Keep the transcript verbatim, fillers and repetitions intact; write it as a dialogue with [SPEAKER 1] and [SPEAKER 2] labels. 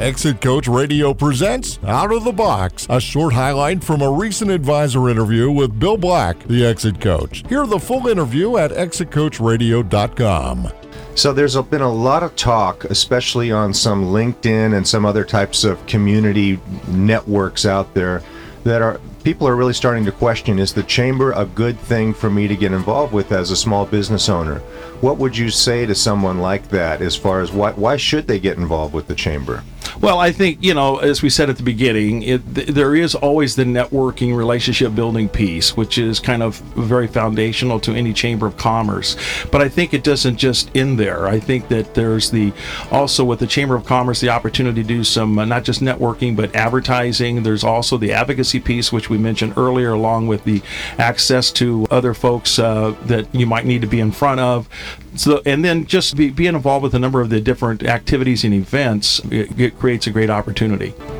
[SPEAKER 1] Exit Coach Radio presents Out of the Box, a short highlight from a recent advisor interview with Bill Black, the Exit Coach. Hear the full interview at exit coach radio dot com.
[SPEAKER 2] So there's been a lot of talk, especially on some LinkedIn and some other types of community networks out there, that are people are really starting to question, is the chamber a good thing for me to get involved with as a small business owner? What would you say to someone like that as far as why, why should they get involved with the chamber?
[SPEAKER 3] Well, I think, you know, as we said at the beginning, it, th- there is always the networking, relationship building piece, which is kind of very foundational to any chamber of commerce. But I think it doesn't just end there. I think that there's the, also with the Chamber of Commerce, the opportunity to do some, uh, not just networking, but advertising. There's also the advocacy piece, which we mentioned earlier, along with the access to other folks uh, that you might need to be in front of. So, and then just be, being involved with a number of the different activities and events, it, it creates a great opportunity.